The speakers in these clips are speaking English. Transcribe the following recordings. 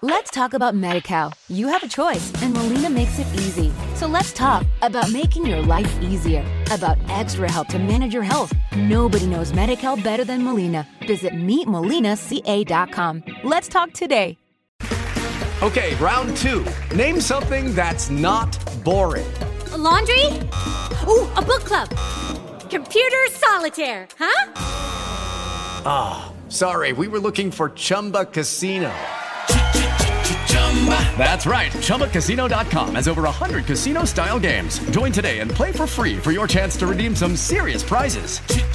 Let's talk about Medi-Cal. You have a choice, and Molina makes it easy. So let's talk about making your life easier, about extra help to manage your health. Nobody knows Medi-Cal better than Molina. Visit meetmolinaca.com. Let's talk today. Okay, round two. Name something that's not boring. A laundry? Ooh, a book club. Computer solitaire, huh? Ah, sorry, we were looking for Chumba Casino. That's right. ChumbaCasino.com has over 100 casino-style games. Join today and play for free for your chance to redeem some serious prizes.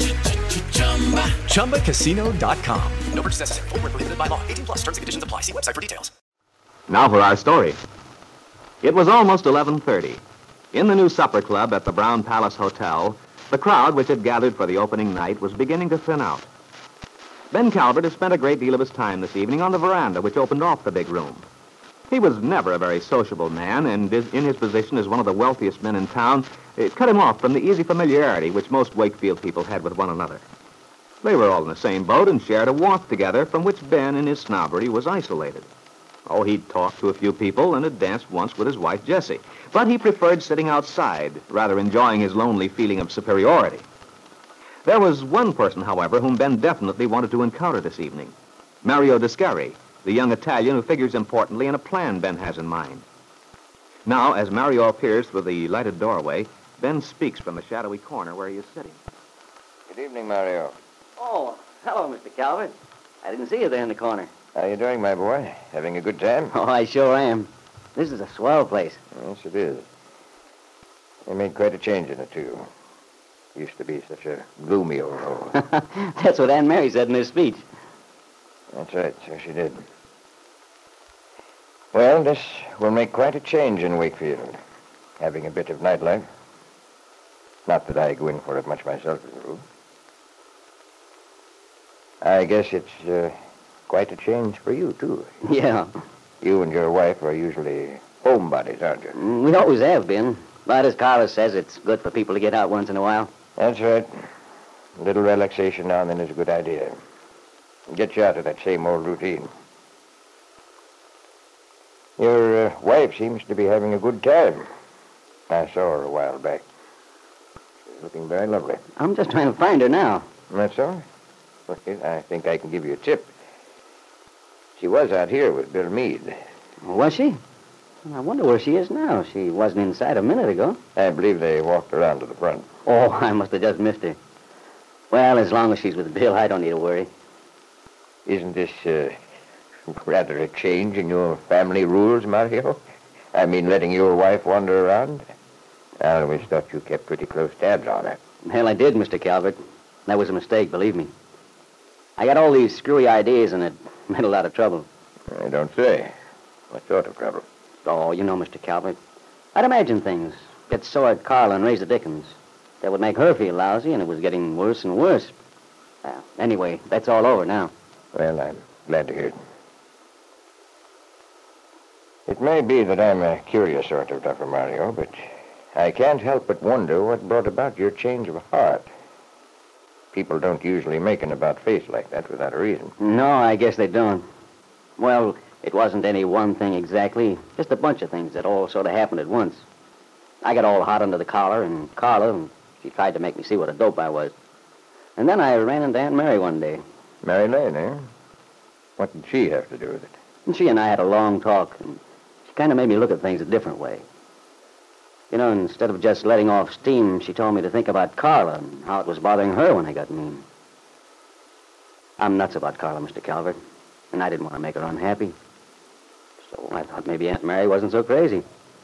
ChumbaCasino.com. No purchase necessary. Void where prohibited by law. 18 plus. Terms and conditions apply. See website for details. Now for our story. It was almost 11:30. In the new supper club at the Brown Palace Hotel, the crowd which had gathered for the opening night was beginning to thin out. Ben Calvert had spent a great deal of his time this evening on the veranda which opened off the big room. He was never a very sociable man, and in his position as one of the wealthiest men in town, it cut him off from the easy familiarity which most Wakefield people had with one another. They were all in the same boat and shared a warmth together from which Ben, in his snobbery, was isolated. Oh, he'd talked to a few people and had danced once with his wife, Jessie, but he preferred sitting outside, rather enjoying his lonely feeling of superiority. There was one person, however, whom Ben definitely wanted to encounter this evening, Mario Descari, the young Italian who figures importantly in a plan Ben has in mind. Now, as Mario appears through the lighted doorway, Ben speaks from the shadowy corner where he is sitting. Good evening, Mario. Oh, hello, Mr. Calvert. I didn't see you there in the corner. How you doing, my boy? Having a good time? Oh, I sure am. This is a swell place. Yes, it is. They made quite a change in it, too. Used to be such a gloomy old hole. That's what Aunt Mary said in her speech. That's right, so she did. Well, this will make quite a change in Wakefield, having a bit of nightlife. Not that I go in for it much myself, as a rule. I guess it's quite a change for you, too. Yeah. You and your wife are usually homebodies, aren't you? We always have been. But as Carlos says, it's good for people to get out once in a while. That's right. A little relaxation now and then is a good idea. Get you out of that same old routine. Your wife seems to be having a good time. I saw her a while back. She's looking very lovely. I'm just trying to find her now. That's all? Well, I think I can give you a tip. She was out here with Bill Meade. Was she? I wonder where she is now. She wasn't inside a minute ago. I believe they walked around to the front. Oh, I must have just missed her. Well, as long as she's with Bill, I don't need to worry. Isn't this rather a change in your family rules, Mario? I mean, letting your wife wander around? I always thought you kept pretty close tabs on her. Hell, I did, Mr. Calvert. That was a mistake, believe me. I got all these screwy ideas, and it made a lot of trouble. I don't say. What sort of trouble? Oh, you know, Mr. Calvert. I'd imagine things. Get sore at Carla and raise the dickens. That would make her feel lousy, and it was getting worse and worse. Anyway, that's all over now. Well, I'm glad to hear it. It may be that I'm a curious sort of duffer, Mario, but I can't help but wonder what brought about your change of heart. People don't usually make an about-face like that without a reason. No, I guess they don't. Well, it wasn't any one thing exactly, just a bunch of things that all sort of happened at once. I got all hot under the collar, and Carla, she tried to make me see what a dope I was. And then I ran into Aunt Mary one day. Mary Lane, eh? What did she have to do with it? And she and I had a long talk, and she kind of made me look at things a different way. You know, instead of just letting off steam, she told me to think about Carla and how it was bothering her when I got mean. I'm nuts about Carla, Mr. Calvert, and I didn't want to make her unhappy. So I thought maybe Aunt Mary wasn't so crazy.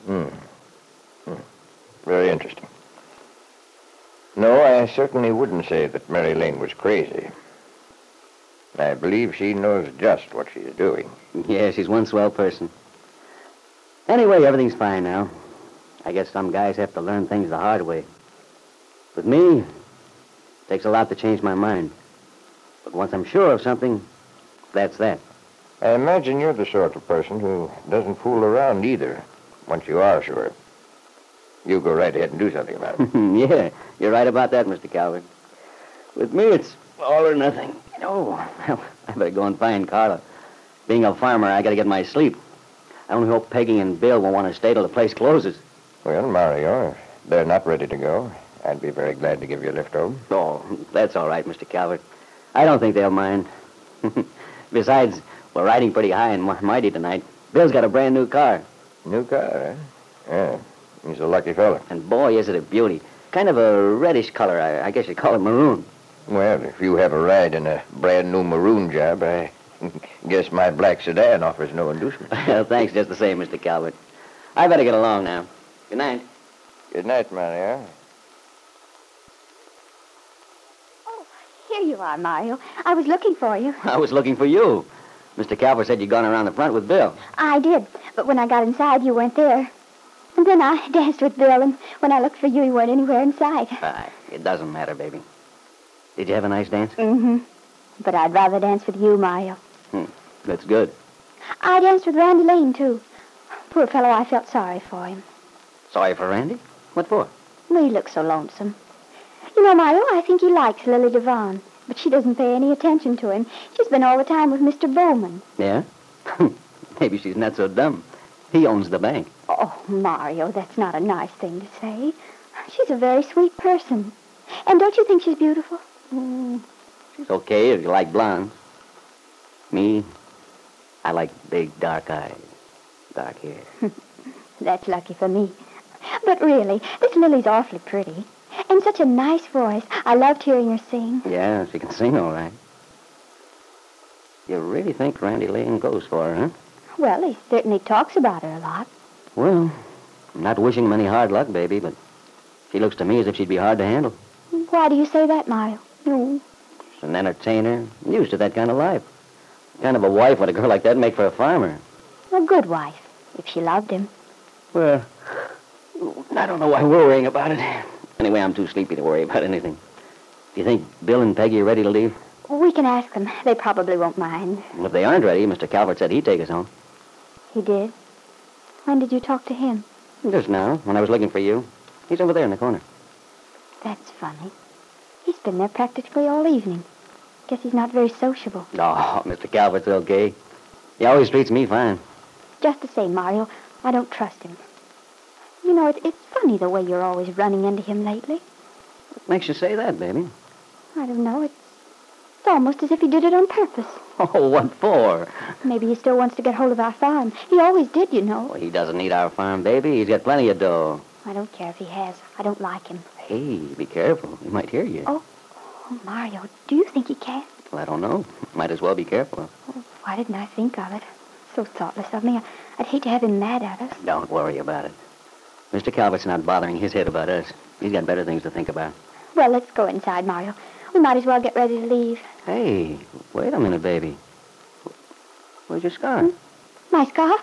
Very interesting. No, I certainly wouldn't say that Mary Lane was crazy. I believe she knows just what she's doing. Yeah, she's one swell person. Anyway, everything's fine now. I guess some guys have to learn things the hard way. With me, it takes a lot to change my mind. But once I'm sure of something, that's that. I imagine you're the sort of person who doesn't fool around either, once you are sure. You go right ahead and do something about it. Yeah, you're right about that, Mr. Calvert. With me, it's all or nothing. Oh, well, I better go and find Carla. Being a farmer, I gotta get my sleep. I only hope Peggy and Bill won't want to stay till the place closes. Well, Mario, if they're not ready to go, I'd be very glad to give you a lift home. Oh, that's all right, Mr. Calvert. I don't think they'll mind. Besides, we're riding pretty high and mighty tonight. Bill's got a brand new car. New car, eh? Yeah, he's a lucky fella. And boy, is it a beauty. Kind of a reddish color. I guess you'd call it maroon. Well, if you have a ride in a brand new maroon job, I guess my black sedan offers no inducement. Well, thanks just the same, Mr. Calvert. I better get along now. Good night. Good night, Mario. Oh, here you are, Mario. I was looking for you. I was looking for you. Mr. Calvert said you'd gone around the front with Bill. I did, but when I got inside, you weren't there. And then I danced with Bill, and when I looked for you, you weren't anywhere in sight. It doesn't matter, baby. Did you have a nice dance? Mm-hmm. But I'd rather dance with you, Mario. That's good. I danced with Randy Lane, too. Poor fellow, I felt sorry for him. Sorry for Randy? What for? Well, he looks so lonesome. You know, Mario, I think he likes Lily Devon, but she doesn't pay any attention to him. She's been all the time with Mr. Bowman. Yeah? Maybe she's not so dumb. He owns the bank. Oh, Mario, that's not a nice thing to say. She's a very sweet person. And don't you think she's beautiful? She's okay if you like blondes. Me, I like big, dark eyes, dark hair. That's lucky for me. But really, this Lily's awfully pretty. And such a nice voice. I loved hearing her sing. Yeah, she can sing all right. You really think Randy Lane goes for her, huh? Well, he certainly talks about her a lot. Well, I'm not wishing him any hard luck, baby, but she looks to me as if she'd be hard to handle. Why do you say that, Mario? She's an entertainer, used to that kind of life. What kind of a wife would a girl like that make for a farmer? A good wife, if she loved him. Well, I don't know why we're worrying about it. Anyway, I'm too sleepy to worry about anything. Do you think Bill and Peggy are ready to leave? We can ask them. They probably won't mind. Well, if they aren't ready, Mr. Calvert said he'd take us home. He did? When did you talk to him? Just now, when I was looking for you. He's over there in the corner. That's funny. He's been there practically all evening. Guess he's not very sociable. Oh, Mr. Calvert's okay. He always treats me fine. Just the same, Mario, I don't trust him. You know, it's funny the way you're always running into him lately. What makes you say that, baby? I don't know. It's almost as if he did it on purpose. Oh, what for? Maybe he still wants to get hold of our farm. He always did, you know. Well, he doesn't need our farm, baby. He's got plenty of dough. I don't care if he has. I don't like him. Hey, be careful. He might hear you. Oh, Mario, do you think he can? Well, I don't know. Might as well be careful. Oh, why didn't I think of it? So thoughtless of me. I'd hate to have him mad at us. Don't worry about it. Mr. Calvert's not bothering his head about us. He's got better things to think about. Well, let's go inside, Mario. We might as well get ready to leave. Hey, wait a minute, baby. Where's your scarf? My scarf?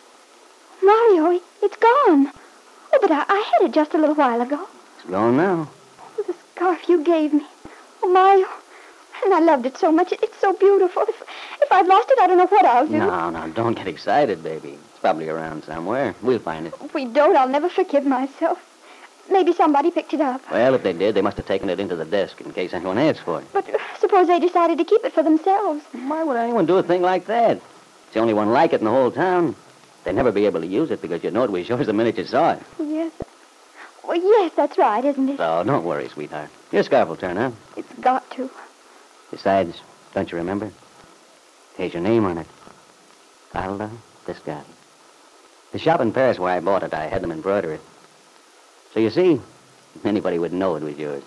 Mario, it's gone. Oh, but I had it just a little while ago. It's gone now. Oh, the scarf you gave me. Oh, Mario. And I loved it so much. It's so beautiful. If I've lost it, I don't know what I'll do. No, don't get excited, baby. It's probably around somewhere. We'll find it. If we don't, I'll never forgive myself. Maybe somebody picked it up. Well, if they did, they must have taken it into the desk in case anyone asked for it. But suppose they decided to keep it for themselves. Why would anyone do a thing like that? It's the only one like it in the whole town. They'd never be able to use it because you'd know it was yours the minute you saw it. Yes. Well, yes, that's right, isn't it? So don't worry, sweetheart. Your scarf will turn out. It's got to. Besides, don't you remember? Here's your name on it. Carla Descali. The shop in Paris where I bought it, I had them embroider it. So you see, anybody would know it was yours.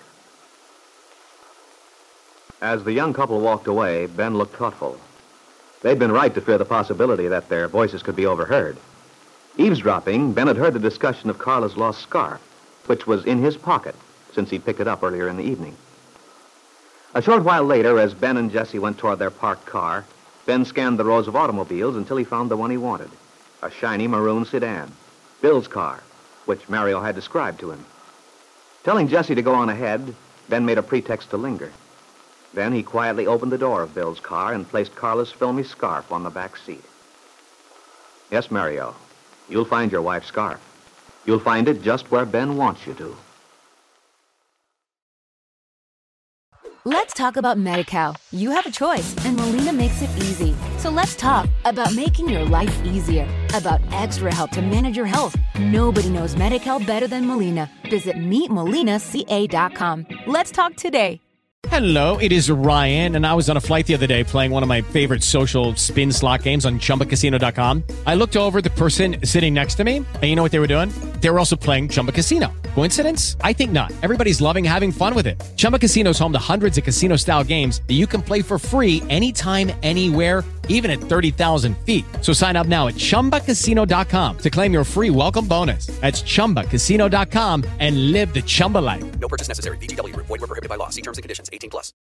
As the young couple walked away, Ben looked thoughtful. They'd been right to fear the possibility that their voices could be overheard. Eavesdropping, Ben had heard the discussion of Carla's lost scarf, which was in his pocket since he'd picked it up earlier in the evening. A short while later, as Ben and Jessie went toward their parked car, Ben scanned the rows of automobiles until he found the one he wanted, a shiny maroon sedan, Bill's car, which Mario had described to him. Telling Jessie to go on ahead, Ben made a pretext to linger. Then he quietly opened the door of Bill's car and placed Carla's filmy scarf on the back seat. Yes, Mario, you'll find your wife's scarf. You'll find it just where Ben wants you to. Let's talk about Medi-Cal. You have a choice, and Molina makes it easy. So let's talk about making your life easier, about extra help to manage your health. Nobody knows Medi-Cal better than Molina. Visit meetmolinaca.com. Let's talk today. Hello, it is Ryan, and I was on a flight the other day playing one of my favorite social spin slot games on ChumbaCasino.com. I looked over at the person sitting next to me, and you know what they were doing? They were also playing Chumba Casino. Coincidence? I think not. Everybody's loving having fun with it. Chumba Casino is home to hundreds of casino-style games that you can play for free anytime, anywhere, even at 30,000 feet. So sign up now at ChumbaCasino.com to claim your free welcome bonus. That's ChumbaCasino.com and live the Chumba life. No purchase necessary. VGW. Void where prohibited by law. See terms and conditions. 18+.